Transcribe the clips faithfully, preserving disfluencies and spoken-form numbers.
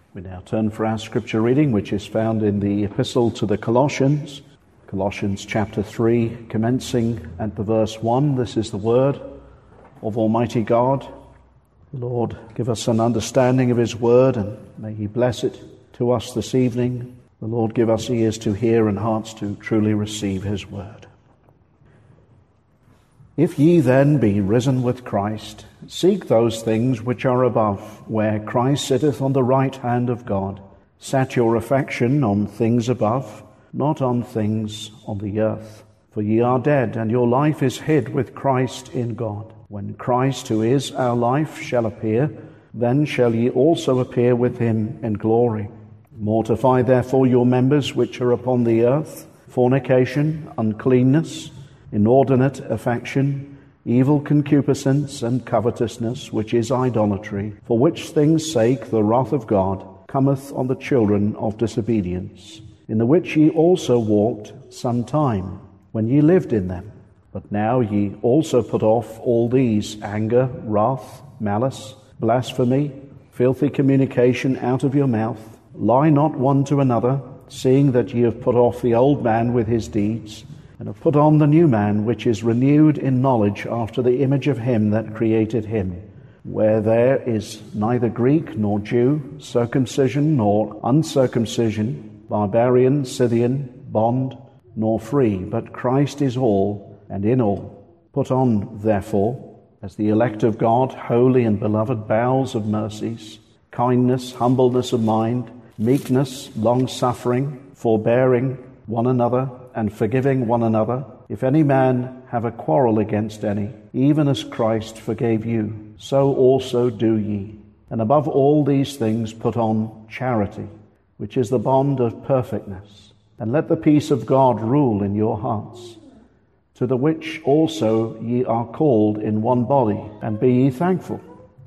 We now turn for our scripture reading, which is found in the Epistle to the Colossians, Colossians chapter three, commencing at the verse one. This is the word of Almighty God. The Lord give us an understanding of His word, and may He bless it to us this evening. The Lord give us ears to hear and hearts to truly receive His word. If ye then be risen with Christ, seek those things which are above, where Christ sitteth on the right hand of God. Set your affection on things above, not on things on the earth. For ye are dead, and your life is hid with Christ in God. When Christ, who is our life, shall appear, then shall ye also appear with him in glory. Mortify therefore your members which are upon the earth, fornication, uncleanness, inordinate affection, evil concupiscence, and covetousness, which is idolatry, for which things' sake the wrath of God cometh on the children of disobedience, in the which ye also walked some time, when ye lived in them. But now ye also put off all these: anger, wrath, malice, blasphemy, filthy communication out of your mouth. Lie not one to another, seeing that ye have put off the old man with his deeds, and have put on the new man, which is renewed in knowledge after the image of him that created him, where there is neither Greek nor Jew, circumcision nor uncircumcision, barbarian, Scythian, bond, nor free, but Christ is all, and in all. Put on, therefore, as the elect of God, holy and beloved, bowels of mercies, kindness, humbleness of mind, meekness, long-suffering, forbearing one another, and forgiving one another. If any man have a quarrel against any, even as Christ forgave you, so also do ye. And above all these things put on charity, which is the bond of perfectness. And let the peace of God rule in your hearts, to the which also ye are called in one body, and be ye thankful.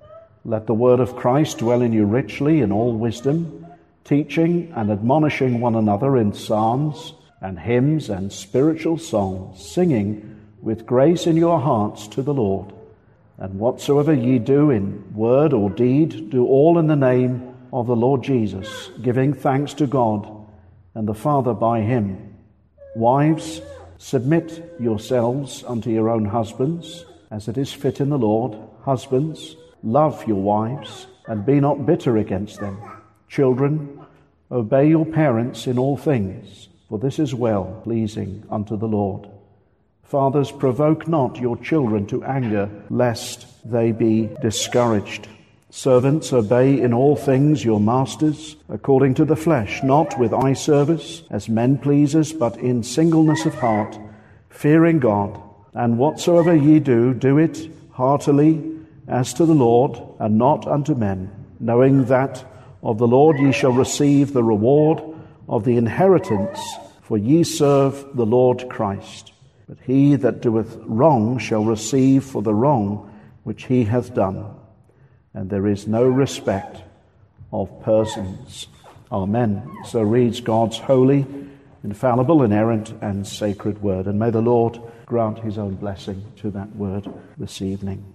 Let the word of Christ dwell in you richly in all wisdom, teaching and admonishing one another in psalms and hymns and spiritual songs, singing with grace in your hearts to the Lord. And whatsoever ye do in word or deed, do all in the name of the Lord Jesus, giving thanks to God and the Father by him. Wives, submit yourselves unto your own husbands, as it is fit in the Lord. Husbands, love your wives, and be not bitter against them. Children, obey your parents in all things, for this is well pleasing unto the Lord. Fathers, provoke not your children to anger, lest they be discouraged. Servants, obey in all things your masters, according to the flesh, not with eye service, as men pleasers, but in singleness of heart, fearing God. And whatsoever ye do, do it heartily, as to the Lord, and not unto men, knowing that of the Lord ye shall receive the reward of the inheritance, for ye serve the Lord Christ. But he that doeth wrong shall receive for the wrong which he hath done. And there is no respect of persons. Amen. So reads God's holy, infallible, inerrant, and sacred word. And may the Lord grant his own blessing to that word this evening.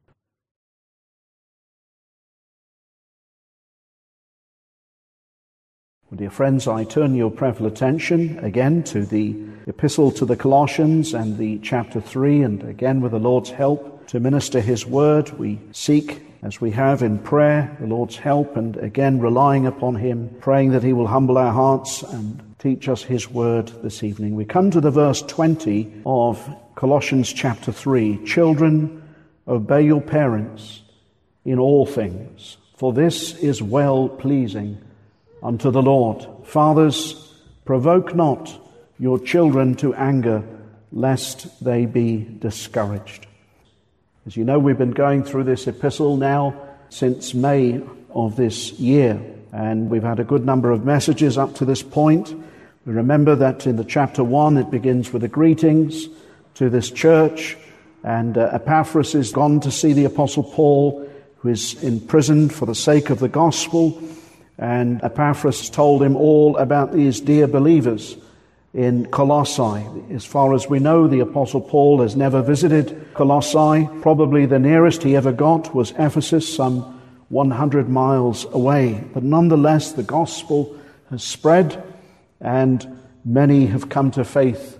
Well, dear friends, I turn your prayerful attention again to the Epistle to the Colossians and the chapter three, and again with the Lord's help to minister his word, we seek, as we have in prayer, the Lord's help, and again relying upon him, praying that he will humble our hearts and teach us his word this evening. We come to the verse twenty of Colossians chapter three. Children, obey your parents in all things, for this is well pleasing unto the Lord. Fathers, provoke not your children to anger, lest they be discouraged. As you know, we've been going through this epistle now since May of this year, and we've had a good number of messages up to this point. We remember that in the chapter one, it begins with the greetings to this church, and uh, Epaphras is gone to see the Apostle Paul, who is imprisoned for the sake of the gospel. And Epaphras told him all about these dear believers in Colossae. As far as we know, the Apostle Paul has never visited Colossae. Probably the nearest he ever got was Ephesus, some one hundred miles away. But nonetheless, the gospel has spread and many have come to faith.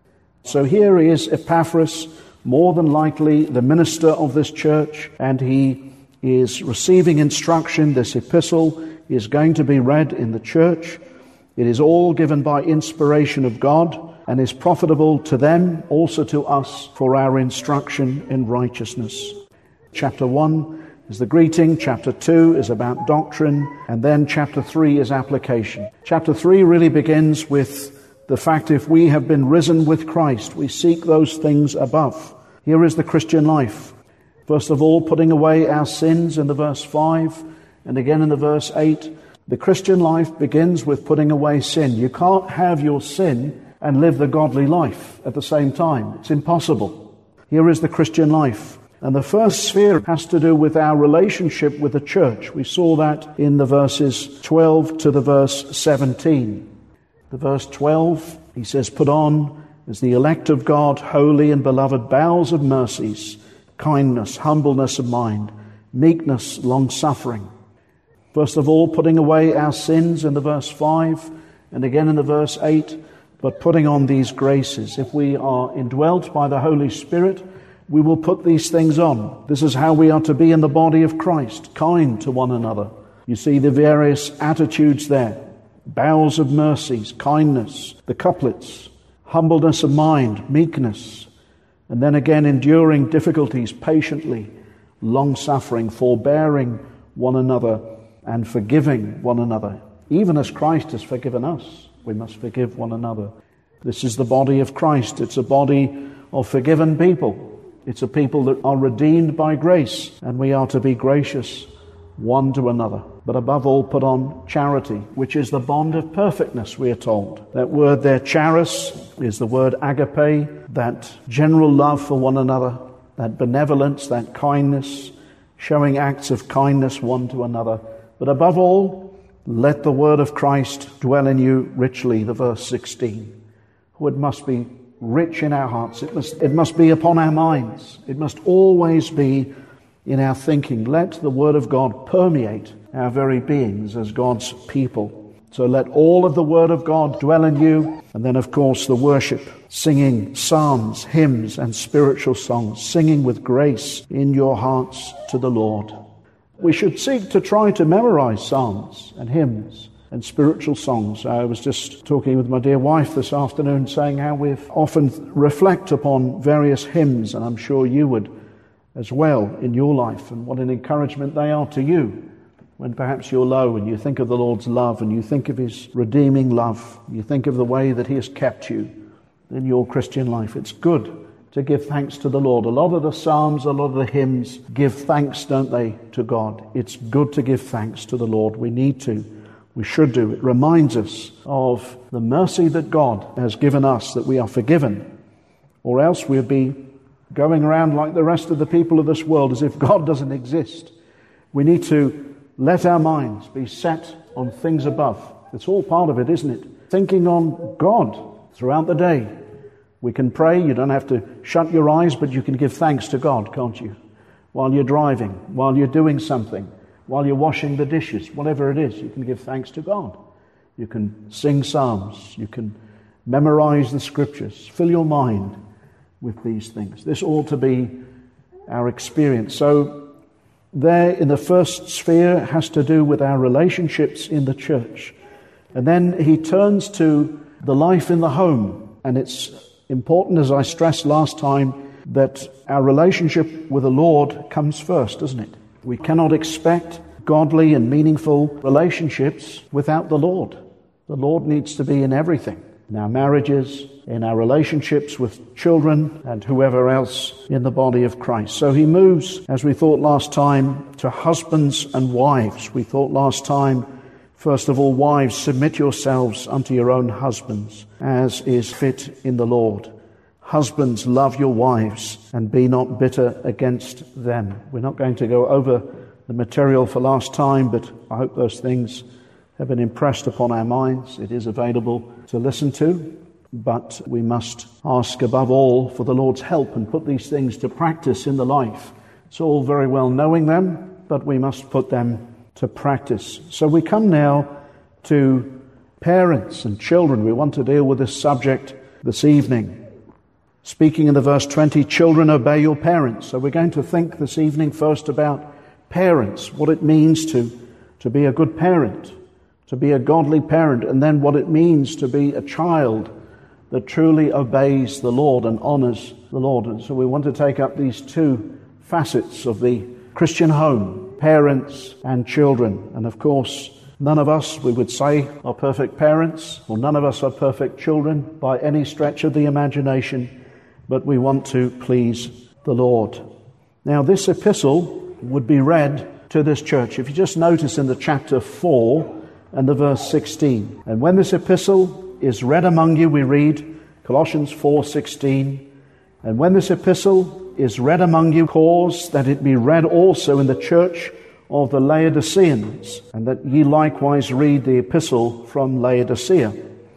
So here is Epaphras, more than likely the minister of this church, and he is receiving instruction. This epistle is going to be read in the church. It is all given by inspiration of God and is profitable to them, also to us, for our instruction in righteousness. Chapter one is the greeting, chapter two is about doctrine, and then chapter three is application. Chapter three really begins with the fact if we have been risen with Christ, we seek those things above. Here is the Christian life. First of all, putting away our sins in the verse five, and again in the verse eight. The Christian life begins with putting away sin. You can't have your sin and live the godly life at the same time. It's impossible. Here is the Christian life. And the first sphere has to do with our relationship with the church. We saw that in the verses twelve to the verse seventeen. The verse twelve, he says, put on as the elect of God, holy and beloved, bowels of mercies, kindness, humbleness of mind, meekness, long-suffering. First of all, putting away our sins in the verse five, and again in the verse eight, but putting on these graces. If we are indwelt by the Holy Spirit, we will put these things on. This is how we are to be in the body of Christ, kind to one another. You see the various attitudes there. Bowels of mercies, kindness, the couplets, humbleness of mind, meekness, and then again enduring difficulties patiently, long-suffering, forbearing one another, and forgiving one another. Even as Christ has forgiven us, we must forgive one another. This is the body of Christ. It's a body of forgiven people. It's a people that are redeemed by grace, and we are to be gracious one to another. But above all, put on charity, which is the bond of perfectness, we are told. That word there, charis, is the word agape, that general love for one another, that benevolence, that kindness, showing acts of kindness one to another. But above all, let the word of Christ dwell in you richly, the verse sixteen. Oh, it must be rich in our hearts. It must, it must be upon our minds. It must always be in our thinking. Let the word of God permeate our very beings as God's people. So let all of the word of God dwell in you. And then, of course, the worship, singing psalms, hymns, and spiritual songs, singing with grace in your hearts to the Lord. We should seek to try to memorize psalms and hymns and spiritual songs. I was just talking with my dear wife this afternoon, saying how we often reflect upon various hymns, and I'm sure you would as well in your life, and what an encouragement they are to you when perhaps you're low and you think of the Lord's love and you think of his redeeming love, you think of the way that he has kept you in your Christian life. It's good to give thanks to the Lord. A lot of the psalms, a lot of the hymns give thanks, don't they, to God. It's good to give thanks to the Lord. We need to. We should do. It reminds us of the mercy that God has given us, that we are forgiven, or else we'll be going around like the rest of the people of this world as if God doesn't exist. We need to let our minds be set on things above. It's all part of it, isn't it? Thinking on God throughout the day. We can pray. You don't have to shut your eyes, but you can give thanks to God, can't you? While you're driving, while you're doing something, while you're washing the dishes, whatever it is, you can give thanks to God. You can sing psalms. You can memorize the scriptures. Fill your mind with these things. This ought to be our experience. So there in the first sphere has to do with our relationships in the church. And then he turns to the life in the home. And it's important, as I stressed last time, that our relationship with the Lord comes first, doesn't it? We cannot expect godly and meaningful relationships without the Lord. The Lord needs to be in everything. In our marriages, in our relationships with children, and whoever else in the body of Christ. So he moves, as we thought last time, to husbands and wives. We thought last time, first of all, wives, submit yourselves unto your own husbands, as is fit in the Lord. Husbands, love your wives, and be not bitter against them. We're not going to go over the material for last time, but I hope those things have been impressed upon our minds. It is available to listen to, but we must ask above all for the Lord's help and put these things to practice in the life. It's all very well knowing them, but we must put them to practice. So we come now to parents and children. We want to deal with this subject this evening. Speaking in the verse twenty, children, obey your parents. So we're going to think this evening first about parents, what it means to, to be a good parent, to be a godly parent, and then what it means to be a child that truly obeys the Lord and honors the Lord. And so we want to take up these two facets of the Christian home, parents and children. And of course, none of us, we would say, are perfect parents, or none of us are perfect children by any stretch of the imagination, but we want to please the Lord. Now, this epistle would be read to this church. If you just notice in the chapter four and the verse sixteen, and when this epistle is read among you, we read Colossians four sixteen, and when this epistle is read among you, cause that it be read also in the church of the Laodiceans, and that ye likewise read the epistle from Laodicea.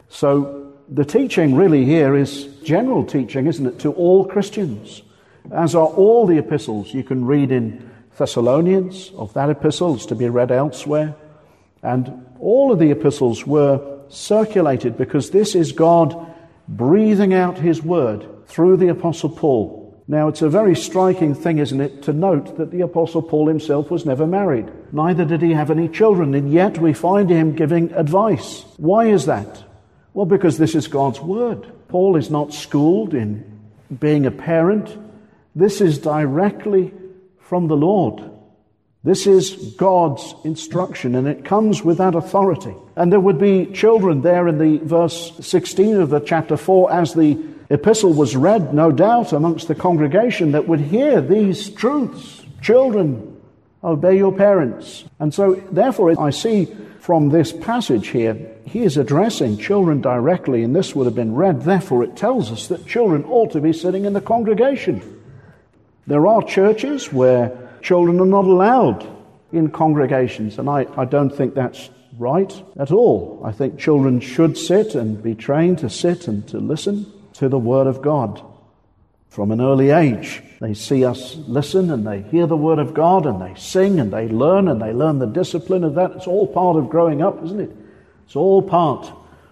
So the teaching really here is general teaching, isn't it, to all Christians, as are all the epistles. You can read in Thessalonians of that epistle, is to be read elsewhere, and all of the epistles were circulated because this is God breathing out his word through the Apostle Paul. Now, it's a very striking thing, isn't it, to note that the Apostle Paul himself was never married. Neither did he have any children, and yet we find him giving advice. Why is that? Well, because this is God's word. Paul is not schooled in being a parent. This is directly from the Lord. This is God's instruction, and it comes with that authority. And there would be children there in the verse sixteen of the chapter four, as the epistle was read, no doubt, amongst the congregation that would hear these truths. Children, obey your parents. And so, therefore, I see from this passage here, he is addressing children directly, and this would have been read. Therefore, it tells us that children ought to be sitting in the congregation. There are churches where children are not allowed in congregations, and I, I don't think that's right at all. I think children should sit and be trained to sit and to listen to the Word of God. From an early age, they see us listen and they hear the Word of God and they sing and they learn and they learn the discipline of that. It's all part of growing up, isn't it? It's all part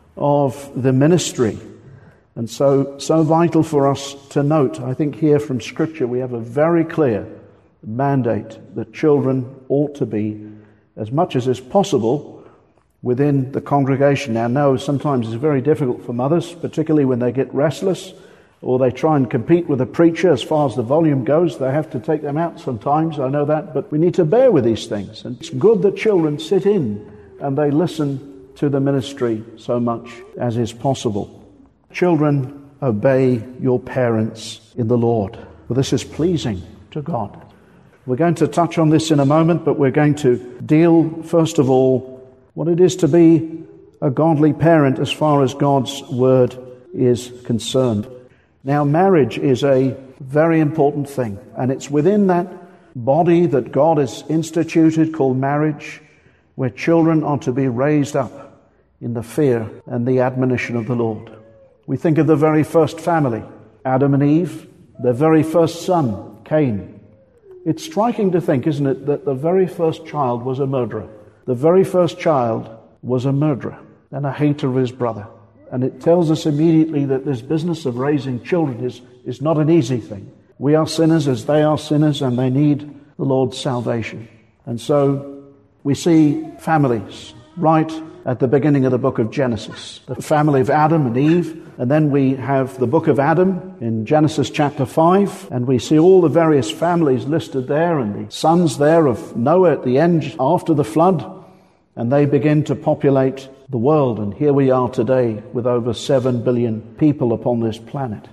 of the ministry. And so, so vital for us to note, I think here from Scripture we have a very clear mandate that children ought to be, as much as is possible, within the congregation. Now, no, sometimes it's very difficult for mothers, particularly when they get restless or they try and compete with a preacher as far as the volume goes. They have to take them out sometimes, I know that, but we need to bear with these things. And it's good that children sit in and they listen to the ministry so much as is possible. Children, obey your parents in the Lord, for this is pleasing to God. We're going to touch on this in a moment, but we're going to deal, first of all, what it is to be a godly parent as far as God's word is concerned. Now, marriage is a very important thing, and it's within that body that God has instituted called marriage, where children are to be raised up in the fear and the admonition of the Lord. We think of the very first family, Adam and Eve, their very first son, Cain. It's striking to think, isn't it, that the very first child was a murderer. The very first child was a murderer and a hater of his brother. And it tells us immediately that this business of raising children is, is not an easy thing. We are sinners as they are sinners, and they need the Lord's salvation. And so we see families right at the beginning of the book of Genesis. The family of Adam and Eve. And then we have the book of Adam in Genesis chapter five. And we see all the various families listed there and the sons there of Noah at the end after the flood. And they begin to populate the world. And here we are today with over seven billion people upon this planet.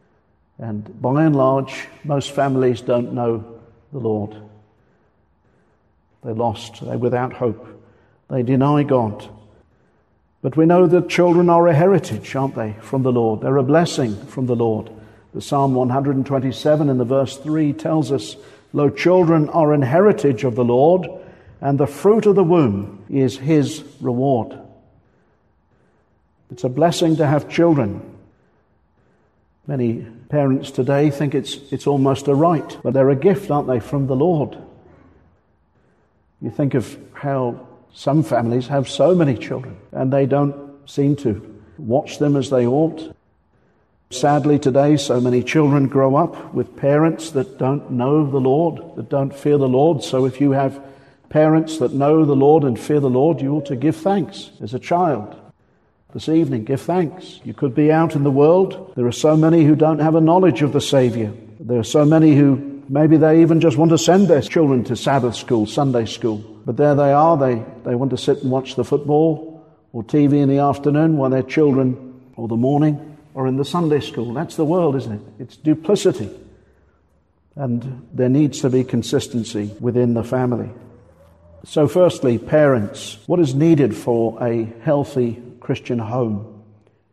And by and large, most families don't know the Lord. They're lost. They're without hope. They deny God. But we know that children are a heritage, aren't they, from the Lord? They're a blessing from the Lord. The Psalm one hundred twenty-seven in the verse three tells us, "Lo, children are an heritage of the Lord, and the fruit of the womb is his reward." It's a blessing to have children. Many parents today think it's it's almost a right, but they're a gift, aren't they, from the Lord? You think of how some families have so many children and they don't seem to watch them as they ought. Sadly today, so many children grow up with parents that don't know the Lord, that don't fear the Lord. So if you have parents that know the Lord and fear the Lord, you ought to give thanks as a child. This evening, give thanks. You could be out in the world. There are so many who don't have a knowledge of the Savior. There are so many who maybe they even just want to send their children to Sabbath school, Sunday school. But there they are. They, they want to sit and watch the football or T V in the afternoon while their children, or the morning, or in the Sunday school. That's the world, isn't it? It's duplicity. And there needs to be consistency within the family. So firstly, parents, what is needed for a healthy Christian home?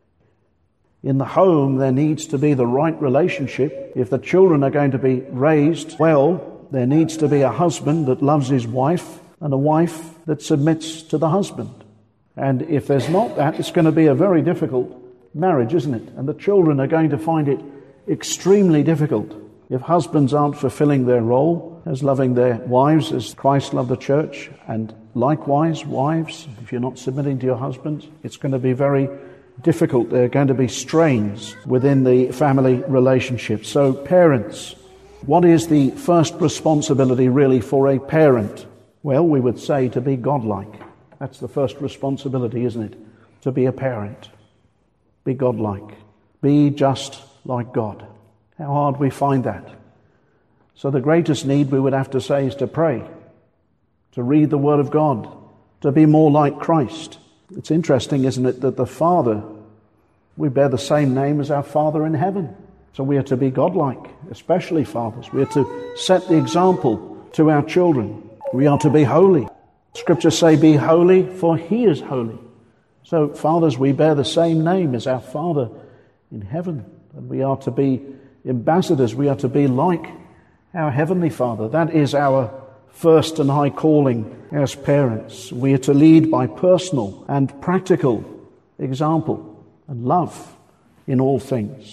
In the home, there needs to be the right relationship. If the children are going to be raised well, there needs to be a husband that loves his wife and a wife that submits to the husband. And if there's not that, it's going to be a very difficult marriage, isn't it? And the children are going to find it extremely difficult if husbands aren't fulfilling their role as loving their wives as Christ loved the church. And likewise, wives, if you're not submitting to your husbands, it's going to be very difficult. There are going to be strains within the family relationship. So parents, what is the first responsibility really for a parent? Well, we would say to be godlike. That's the first responsibility, isn't it? To be a parent. Be godlike. Be just like God. How hard we find that. So the greatest need we would have to say is to pray, to read the Word of God, to be more like Christ. It's interesting, isn't it, that the Father, we bear the same name as our Father in heaven. So we are to be godlike, especially fathers. We are to set the example to our children. We are to be holy. Scriptures say, be holy, for He is holy. So, fathers, we bear the same name as our Father in heaven. And we are to be ambassadors. We are to be like our Heavenly Father. That is our first and high calling as parents. We are to lead by personal and practical example and love in all things.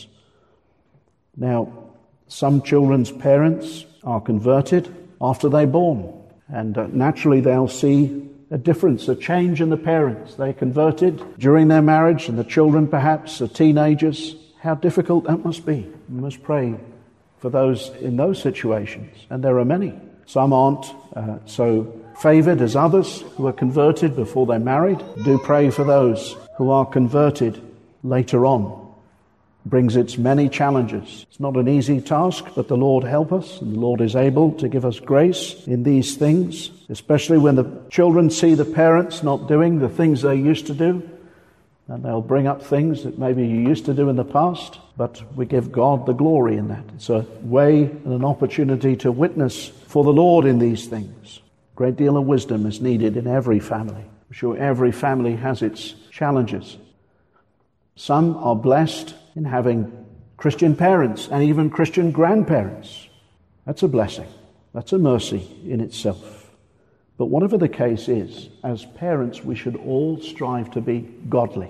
Now, some children's parents are converted after they're born. And uh, naturally they'll see a difference, a change in the parents. They converted during their marriage, and the children perhaps are teenagers. How difficult that must be. We must pray for those in those situations. And there are many. Some aren't uh, so favored as others who are converted before they're married. Do pray for those who are converted later on. It brings its many challenges. It's not an easy task, but the Lord help us, and the Lord is able to give us grace in these things, especially when the children see the parents not doing the things they used to do, and they'll bring up things that maybe you used to do in the past, but we give God the glory in that. It's a way and an opportunity to witness for the Lord in these things. A great deal of wisdom is needed in every family. I'm sure every family has its challenges. Some are blessed in having Christian parents and even Christian grandparents. That's a blessing. That's a mercy in itself. But whatever the case is, as parents, we should all strive to be godly.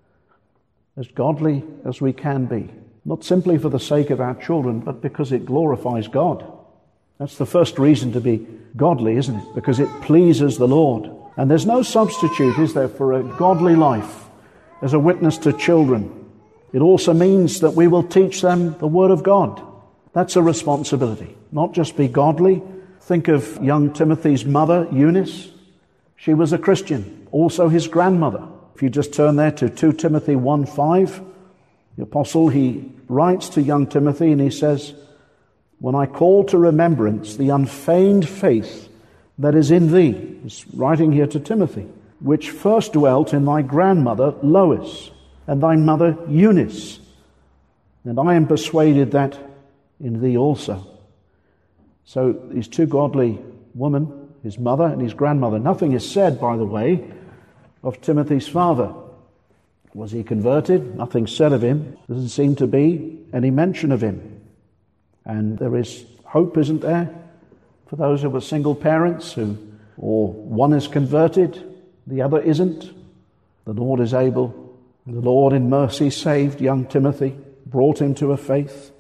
As godly as we can be. Not simply for the sake of our children, but because it glorifies God. That's the first reason to be godly, isn't it? Because it pleases the Lord. And there's no substitute, is there, for a godly life as a witness to children. It also means that we will teach them the Word of God. That's a responsibility. Not just be godly. Think of young Timothy's mother, Eunice. She was a Christian. Also his grandmother. If you just turn there to Second Timothy one five, the apostle, he writes to young Timothy and he says, when I call to remembrance the unfeigned faith that is in thee, he's writing here to Timothy, which first dwelt in thy grandmother Lois, and thy mother Eunice. And I am persuaded that in thee also. So these two godly women, his mother and his grandmother. Nothing is said, by the way, of Timothy's father. Was he converted? Nothing said of him. Doesn't seem to be any mention of him. And there is hope, isn't there, for those who were single parents who, or one is converted, the other isn't. The Lord is able. The Lord in mercy saved young Timothy, brought him to a faith.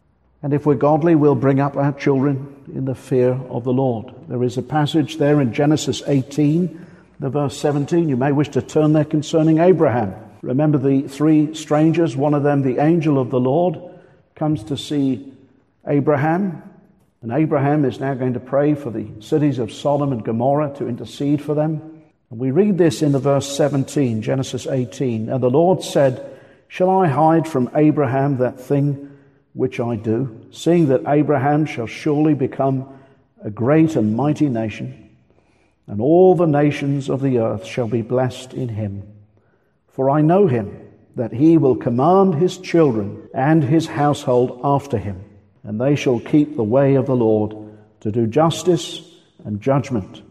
And if we're godly, we'll bring up our children in the fear of the Lord. There is a passage there in Genesis eighteen, the verse seventeen. You may wish to turn there concerning Abraham. Remember the three strangers, one of them the angel of the Lord, comes to see Abraham. And Abraham is now going to pray for the cities of Sodom and Gomorrah to intercede for them. And we read this in the verse seventeen, Genesis eighteen. And the Lord said, shall I hide from Abraham that thing which I do, seeing that Abraham shall surely become a great and mighty nation, and all the nations of the earth shall be blessed in him. For I know him, that he will command his children and his household after him, and they shall keep the way of the Lord to do justice and judgment,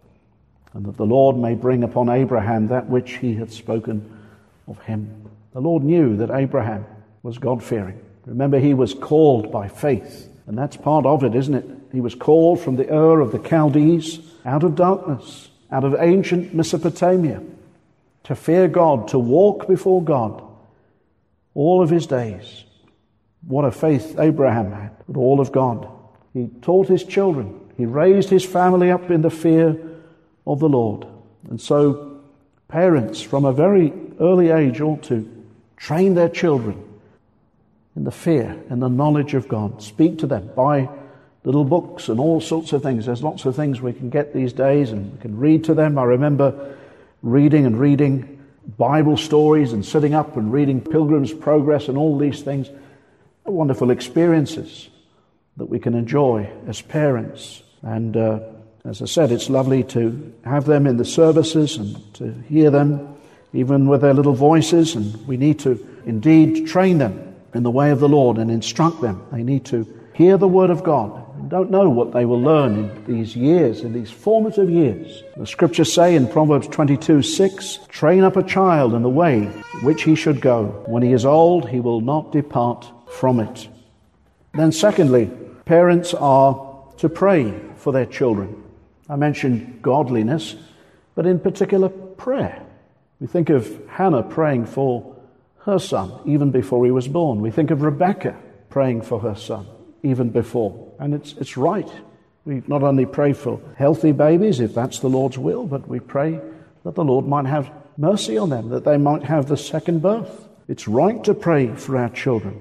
and that the Lord may bring upon Abraham that which he hath spoken of him. The Lord knew that Abraham was God-fearing. Remember, he was called by faith, and that's part of it, isn't it? He was called from the Ur of the Chaldees, out of darkness, out of ancient Mesopotamia, to fear God, to walk before God all of his days. What a faith Abraham had with all of God. He taught his children. He raised his family up in the fear of the Lord. And so parents from a very early age ought to train their children in the fear and the knowledge of God. Speak to them. Buy little books and all sorts of things. There's lots of things we can get these days and we can read to them. I remember reading and reading Bible stories and sitting up and reading Pilgrim's Progress and all these things. Wonderful experiences that we can enjoy as parents. And uh, as I said, it's lovely to have them in the services and to hear them, even with their little voices. And we need to indeed train them in the way of the Lord and instruct them. They need to hear the word of God. We don't know what they will learn in these years, in these formative years. The scriptures say in Proverbs twenty-two six, train up a child in the way which he should go. When he is old, he will not depart from it. Then secondly, parents are to pray for their children. I mentioned godliness, but in particular prayer. We think of Hannah praying for her son even before he was born. We think of Rebecca praying for her son even before. And it's it's right. We not only pray for healthy babies, if that's the Lord's will, but we pray that the Lord might have mercy on them, that they might have the second birth. It's right to pray for our children.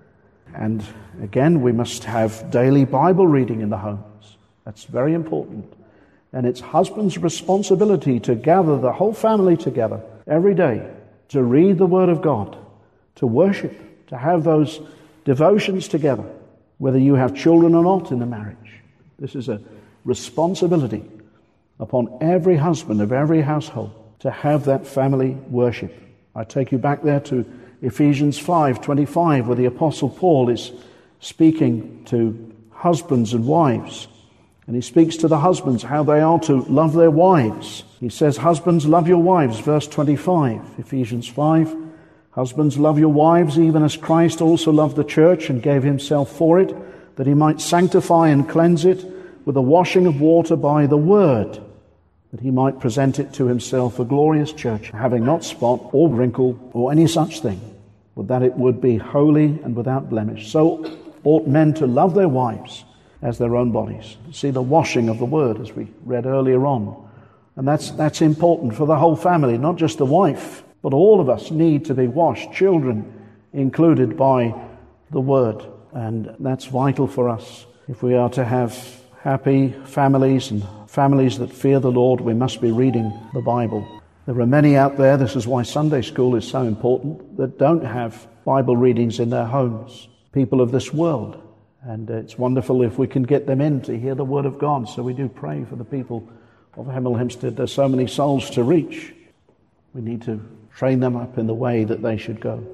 And again, we must have daily Bible reading in the homes. That's very important. And it's husband's responsibility to gather the whole family together every day to read the Word of God, to worship, to have those devotions together, whether you have children or not in the marriage. This is a responsibility upon every husband of every household to have that family worship. I take you back there to Ephesians five twenty-five, where the Apostle Paul is speaking to husbands and wives. And he speaks to the husbands how they are to love their wives. He says, husbands, love your wives, verse twenty-five, Ephesians five. Husbands, love your wives, even as Christ also loved the church and gave himself for it, that he might sanctify and cleanse it with the washing of water by the word, that he might present it to himself a glorious church, having not spot or wrinkle or any such thing, but that it would be holy and without blemish. So ought men to love their wives as their own bodies. See the washing of the word, as we read earlier on. And that's that's important for the whole family, not just the wife, but all of us need to be washed, children included, by the word. And that's vital for us. If we are to have happy families and families that fear the Lord, we must be reading the Bible. There are many out there, this is why Sunday school is so important, that don't have Bible readings in their homes. People of this world. And it's wonderful if we can get them in to hear the Word of God. So we do pray for the people of Hemel Hempstead. There's so many souls to reach. We need to train them up in the way that they should go.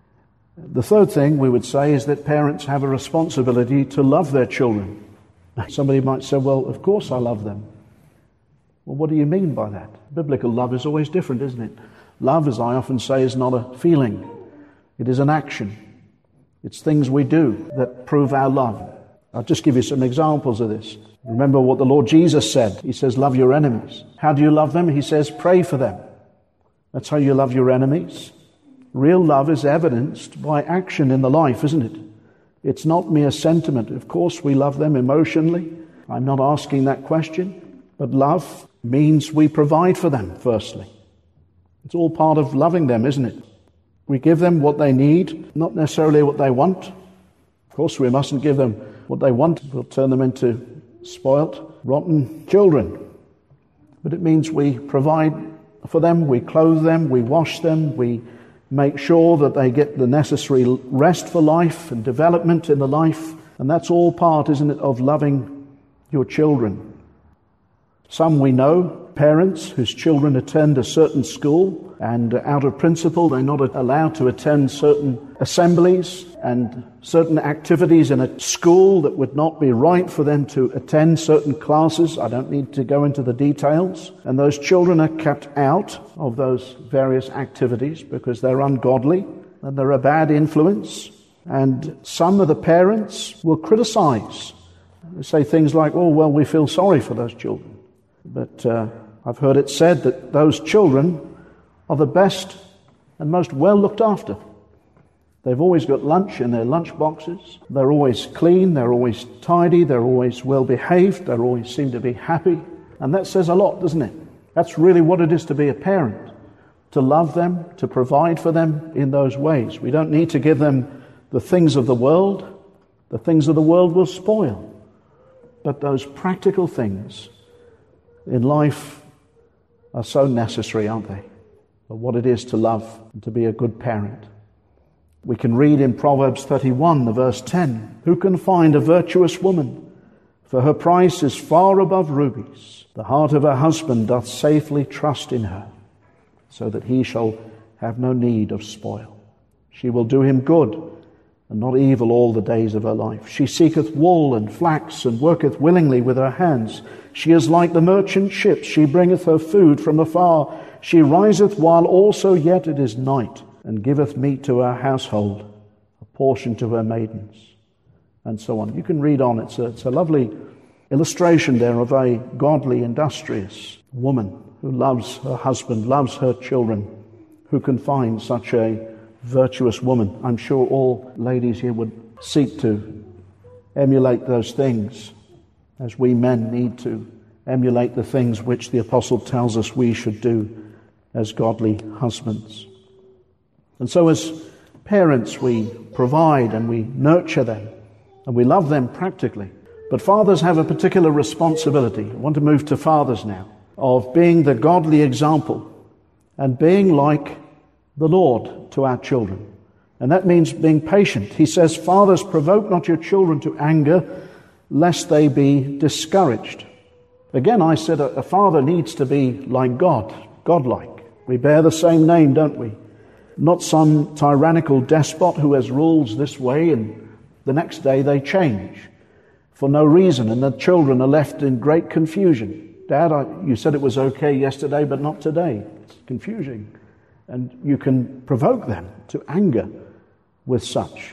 The third thing we would say is that parents have a responsibility to love their children. Somebody might say, well, of course I love them. Well, what do you mean by that? Biblical love is always different, isn't it? Love, as I often say, is not a feeling. It is an action. It's things we do that prove our love. I'll just give you some examples of this. Remember what the Lord Jesus said. He says, love your enemies. How do you love them? He says, pray for them. That's how you love your enemies. Real love is evidenced by action in the life, isn't it? It's not mere sentiment. Of course, we love them emotionally. I'm not asking that question. But love means we provide for them, firstly. It's all part of loving them, isn't it? We give them what they need, not necessarily what they want. Of course, we mustn't give them what they want. We'll turn them into spoilt, rotten children. But it means we provide for them, we clothe them, we wash them, we make sure that they get the necessary rest for life and development in the life. And that's all part, isn't it, of loving your children. Some we know, parents whose children attend a certain school, and out of principle they're not allowed to attend certain assemblies and certain activities in a school that would not be right for them to attend certain classes. I don't need to go into the details. And those children are kept out of those various activities because they're ungodly and they're a bad influence. And some of the parents will criticize. They say things like, oh, well, we feel sorry for those children. But uh, I've heard it said that those children are the best and most well looked after. They've always got lunch in their lunch boxes. They're always clean. They're always tidy. They're always well behaved. They always seem to be happy. And that says a lot, doesn't it? That's really what it is to be a parent. To love them, to provide for them in those ways. We don't need to give them the things of the world. The things of the world will spoil. But those practical things in life are so necessary, aren't they? But what it is to love and to be a good parent. We can read in Proverbs thirty-one, the verse ten, who can find a virtuous woman? For her price is far above rubies. The heart of her husband doth safely trust in her, so that he shall have no need of spoil. She will do him good, and not evil all the days of her life. She seeketh wool and flax, and worketh willingly with her hands. She is like the merchant ships. She bringeth her food from afar. She riseth while also yet it is night, and giveth meat to her household, a portion to her maidens, and so on. You can read on. It's a, it's a lovely illustration there of a godly, industrious woman who loves her husband, loves her children. Who can find such a virtuous woman? I'm sure all ladies here would seek to emulate those things, as we men need to emulate the things which the apostle tells us we should do as godly husbands. And so as parents, we provide and we nurture them and we love them practically. But fathers have a particular responsibility. I want to move to fathers now, of being the godly example and being like the Lord to our children. And that means being patient. He says, fathers, provoke not your children to anger, lest they be discouraged. Again, I said a, a father needs to be like God, godlike. We bear the same name, don't we? Not some tyrannical despot who has rules this way and the next day they change for no reason, and the children are left in great confusion. Dad, I, you said it was okay yesterday, but not today. It's confusing. And you can provoke them to anger with such.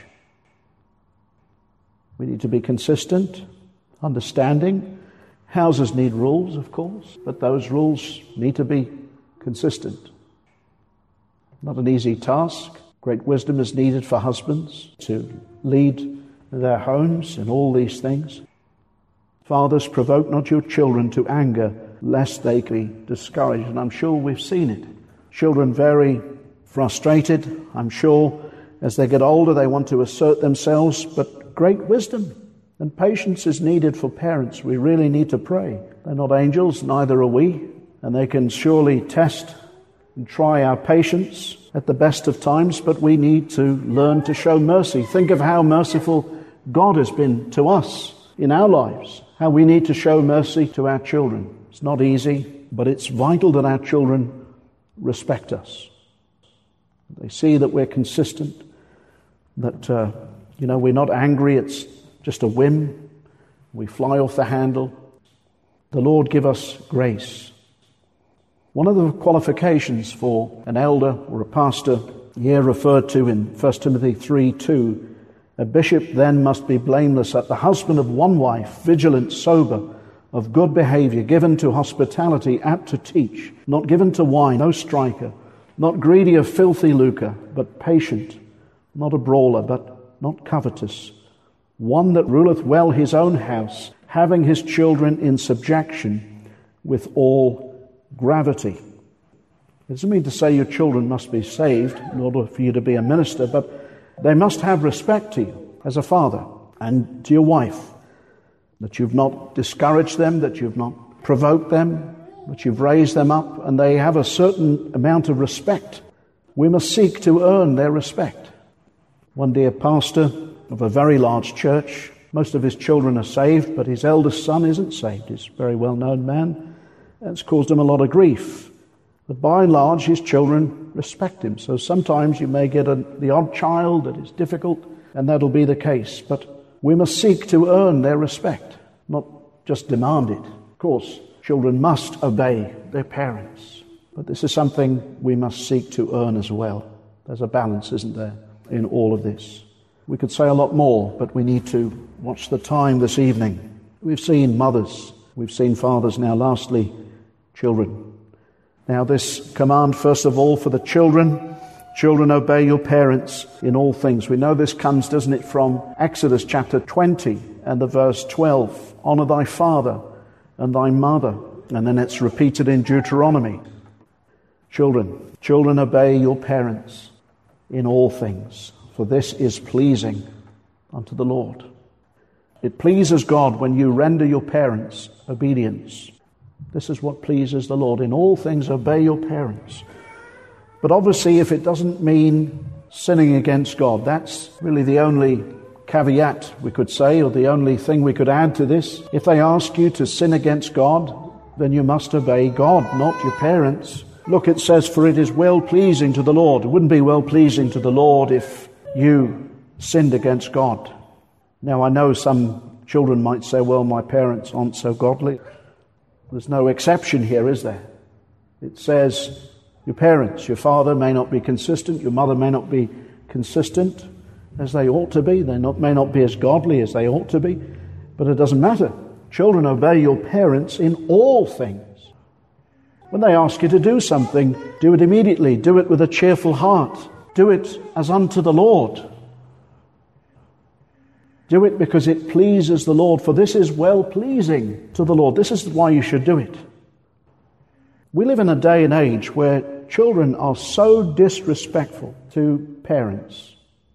We need to be consistent, understanding. Houses need rules, of course, but those rules need to be consistent. Not an easy task. Great wisdom is needed for husbands to lead their homes in all these things. Fathers, provoke not your children to anger, lest they be discouraged. And I'm sure we've seen it. Children very frustrated. I'm sure as they get older they want to assert themselves, but great wisdom and patience is needed for parents. We really need to pray. They're not angels, neither are we, and they can surely test and try our patience at the best of times, but we need to learn to show mercy. Think of how merciful God has been to us in our lives, how we need to show mercy to our children. It's not easy, but it's vital that our children respect us. They see that we're consistent, that, uh, you know, we're not angry, it's just a whim. We fly off the handle. The Lord give us grace. One of the qualifications for an elder or a pastor here referred to in First Timothy three two, a bishop then must be blameless, that the husband of one wife, vigilant, sober, of good behavior, given to hospitality, apt to teach, not given to wine, no striker, not greedy of filthy lucre, but patient, not a brawler, but not covetous, one that ruleth well his own house, having his children in subjection with all gravity. It doesn't mean to say your children must be saved in order for you to be a minister, but they must have respect to you as a father and to your wife, that you've not discouraged them, that you've not provoked them, but you've raised them up, and they have a certain amount of respect. We must seek to earn their respect. One dear pastor of a very large church, most of his children are saved, but his eldest son isn't saved. He's a very well-known man. That's caused him a lot of grief. But by and large, his children respect him. So sometimes you may get a, the odd child that is difficult, and that'll be the case. But we must seek to earn their respect, not just demand it. Of course, children must obey their parents. But this is something we must seek to earn as well. There's a balance, isn't there, in all of this? We could say a lot more, but we need to watch the time this evening. We've seen mothers, we've seen fathers, now lastly, children. Now this command, first of all, for the children, children obey your parents in all things. We know this comes, doesn't it, from Exodus chapter twenty and the verse twelve. Honor thy father and thy mother. And then it's repeated in Deuteronomy. Children, children obey your parents in all things, for this is pleasing unto the Lord. It pleases God when you render your parents obedience. This is what pleases the Lord. In all things, obey your parents. But obviously, if it doesn't mean sinning against God, that's really the only caveat we could say, or the only thing we could add to this. If they ask you to sin against God, then you must obey God, not your parents. Look, it says, for it is well-pleasing to the Lord. It wouldn't be well-pleasing to the Lord if you sinned against God. Now, I know some children might say, well, my parents aren't so godly. There's no exception here, is there? It says your parents, your father may not be consistent, your mother may not be consistent as they ought to be. They not, may not be as godly as they ought to be, but it doesn't matter. Children, obey your parents in all things. When they ask you to do something, do it immediately. Do it with a cheerful heart. Do it as unto the Lord. Do it because it pleases the Lord, for this is well-pleasing to the Lord. This is why you should do it. We live in a day and age where children are so disrespectful to parents.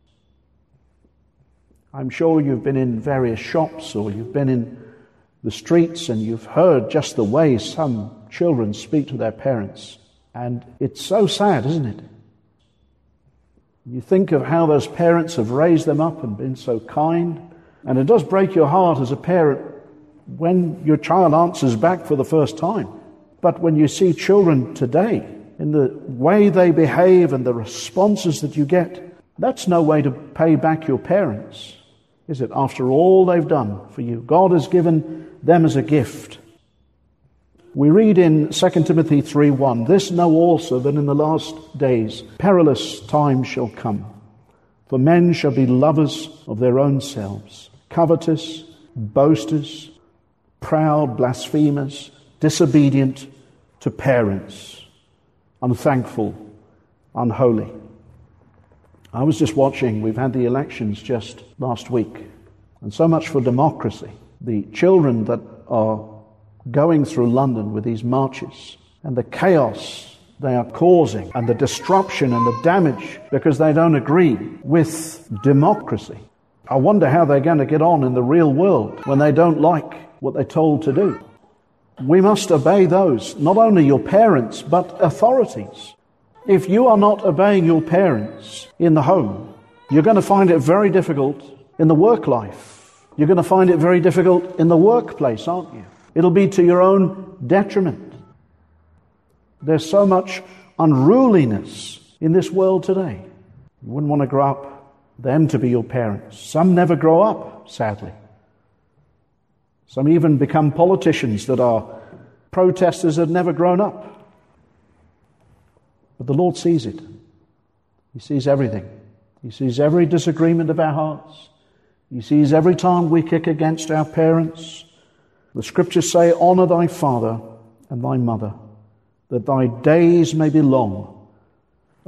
I'm sure you've been in various shops or you've been in the streets and you've heard just the way some children speak to their parents. And it's so sad, isn't it? You think of how those parents have raised them up and been so kind. And it does break your heart as a parent when your child answers back for the first time. But when you see children today, in the way they behave and the responses that you get, that's no way to pay back your parents, is it? After all they've done for you. God has given them as a gift. We read in Second Timothy three one, this know also that in the last days perilous times shall come. For men shall be lovers of their own selves, covetous, boasters, proud, blasphemers, disobedient to parents, unthankful, unholy. I was just watching, we've had the elections just last week, and so much for democracy. The children that are going through London with these marches and the chaos they are causing and the disruption and the damage because they don't agree with democracy. I wonder how they're going to get on in the real world when they don't like what they're told to do. We must obey those, not only your parents, but authorities. If you are not obeying your parents in the home, you're going to find it very difficult in the work life. You're going to find it very difficult in the workplace, aren't you? It'll be to your own detriment. There's so much unruliness in this world today. You wouldn't want to grow up, them to be your parents. Some never grow up, sadly. Some even become politicians that are protesters that have never grown up. But the Lord sees it. He sees everything. He sees every disagreement of our hearts. He sees every time we kick against our parents. The scriptures say, honor thy father and thy mother, that thy days may be long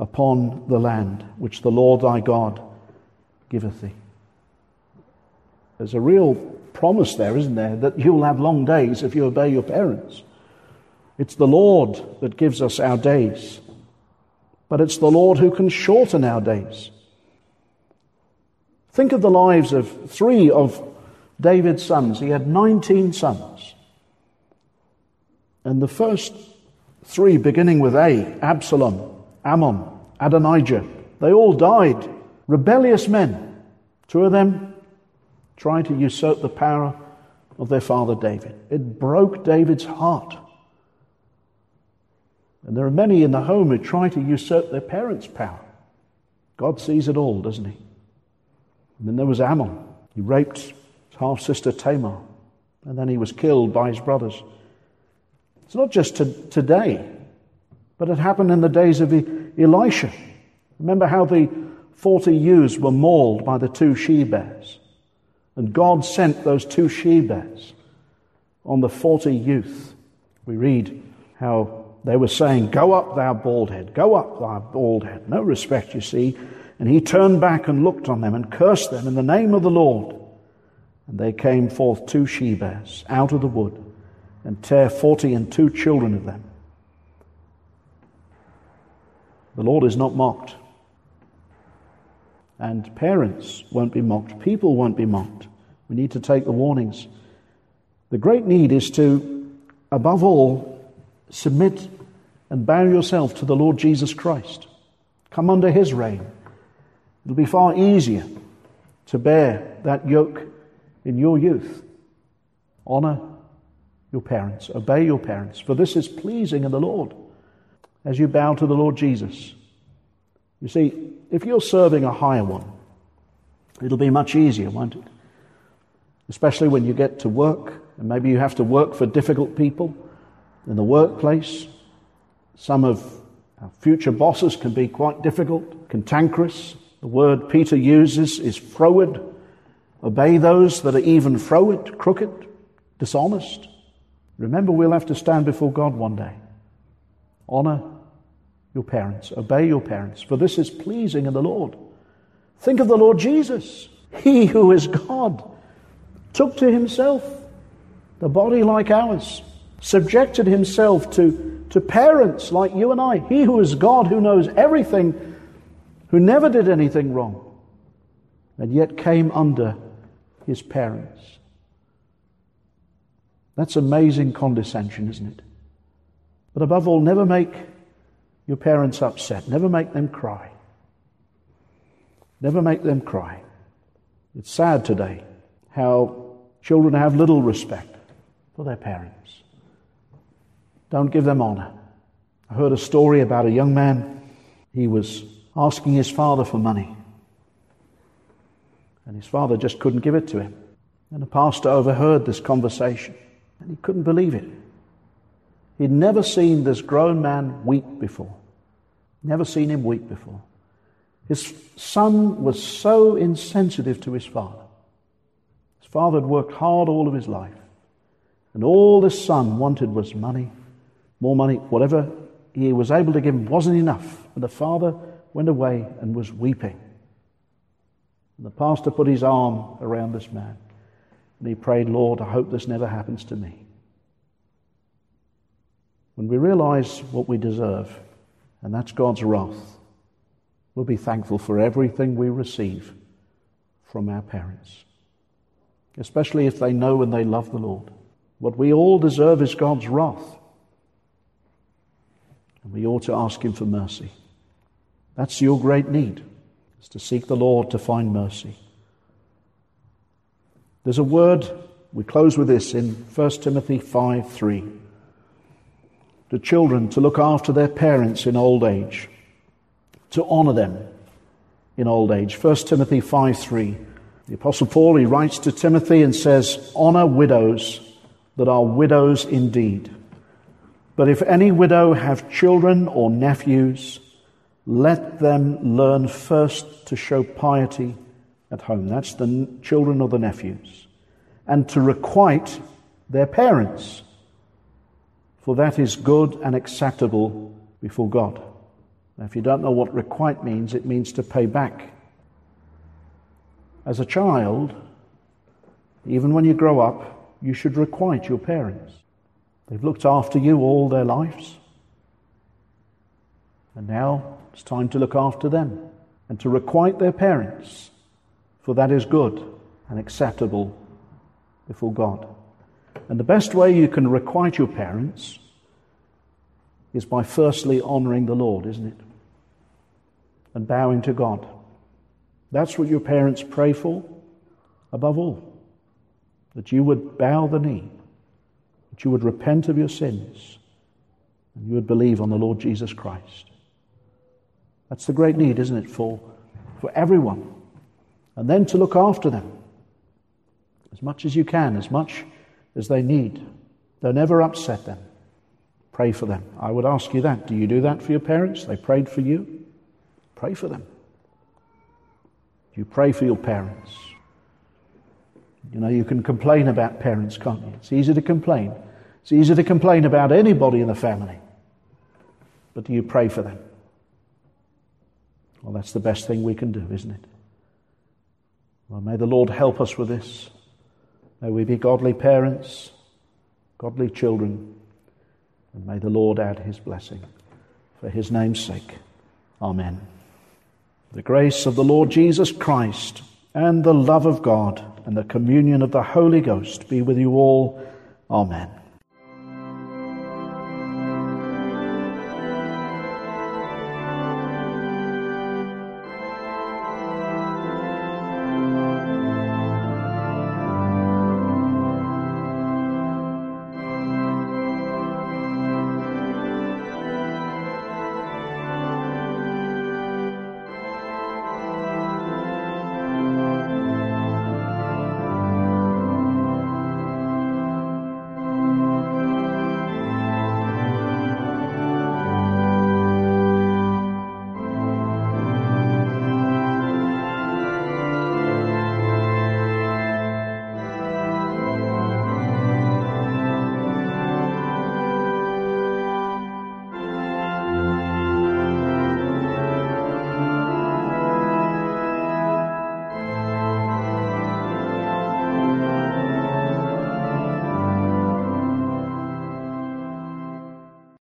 upon the land which the Lord thy God giveth thee. There's a real promise there, isn't there, that you'll have long days if you obey your parents. It's the Lord that gives us our days, but it's the Lord who can shorten our days. Think of the lives of three of David's sons. He had nineteen sons. And the first three, beginning with A, Absalom, Ammon, Adonijah, they all died. Rebellious men. Two of them trying to usurp the power of their father David. It broke David's heart. And there are many in the home who try to usurp their parents' power. God sees it all, doesn't he? And then there was Ammon. He raped his half-sister Tamar, and then he was killed by his brothers. It's not just to, today, but it happened in the days of Elisha. Remember how the forty ewes were mauled by the two she-bears, and God sent those two she-bears on the forty youth. We read how they were saying, "Go up, thou bald head, go up, thou bald head." No respect, you see. And he turned back and looked on them and cursed them in the name of the Lord. And there came forth two she-bears out of the wood, and tare forty and two children of them. The Lord is not mocked. And parents won't be mocked. People won't be mocked. We need to take the warnings. The great need is to, above all, submit and bow yourself to the Lord Jesus Christ. Come under his reign. It'll be far easier to bear that yoke in your youth. Honor your parents. Obey your parents. For this is pleasing in the Lord as you bow to the Lord Jesus. You see, if you're serving a higher one, it'll be much easier, won't it? Especially when you get to work, and maybe you have to work for difficult people in the workplace. Some of our future bosses can be quite difficult, cantankerous. The word Peter uses is froward. Obey those that are even froward, crooked, dishonest. Remember, we'll have to stand before God one day. Honor your parents. Obey your parents. For this is pleasing in the Lord. Think of the Lord Jesus. He who is God took to himself the body like ours, subjected himself to, to parents like you and I. He who is God, who knows everything, who never did anything wrong, and yet came under his parents. That's amazing condescension, isn't it? But above all, never make your parents upset. Never make them cry. Never make them cry. It's sad today how children have little respect for their parents. Don't give them honor. I heard a story about a young man. He was asking his father for money, and his father just couldn't give it to him. And the pastor overheard this conversation, and he couldn't believe it. He'd never seen this grown man weep before. Never seen him weep before. His son was so insensitive to his father. His father had worked hard all of his life, and all this son wanted was money, more money. Whatever he was able to give him wasn't enough, and the father went away and was weeping. And the pastor put his arm around this man, and he prayed, "Lord, I hope this never happens to me." When we realize what we deserve, and that's God's wrath, we'll be thankful for everything we receive from our parents, especially if they know and they love the Lord. What we all deserve is God's wrath, and we ought to ask him for mercy. That's your great need, is to seek the Lord to find mercy. There's a word, we close with this in First Timothy five three. To children to look after their parents in old age, to honor them in old age. First Timothy five three. The Apostle Paul, he writes to Timothy and says, "Honor widows that are widows indeed. But if any widow have children or nephews, let them learn first to show piety at home." That's the children or the nephews. "And to requite their parents, for that is good and acceptable before God." Now, if you don't know what requite means, it means to pay back. As a child, Even when you grow up, you should requite your parents. They've looked after you all their lives. And now it's time to look after them and to requite their parents, for that is good and acceptable before God. And the best way you can requite your parents is by firstly honouring the Lord, isn't it? And bowing to God. That's what your parents pray for, above all. That you would bow the knee, that you would repent of your sins, and you would believe on the Lord Jesus Christ. That's the great need, isn't it, for, for everyone. And then to look after them as much as you can, as much as they need. Don't ever upset them. Pray for them. I would ask you that. Do you do that for your parents? They prayed for you? Pray for them. You pray for your parents. You know, you can complain about parents, can't you? It's easy to complain. It's easy to complain about anybody in the family. But do you pray for them? Well, that's the best thing we can do, isn't it? Well, may the Lord help us with this. May we be godly parents, godly children, and may the Lord add his blessing for his name's sake. Amen. The grace of the Lord Jesus Christ and the love of God and the communion of the Holy Ghost be with you all. Amen.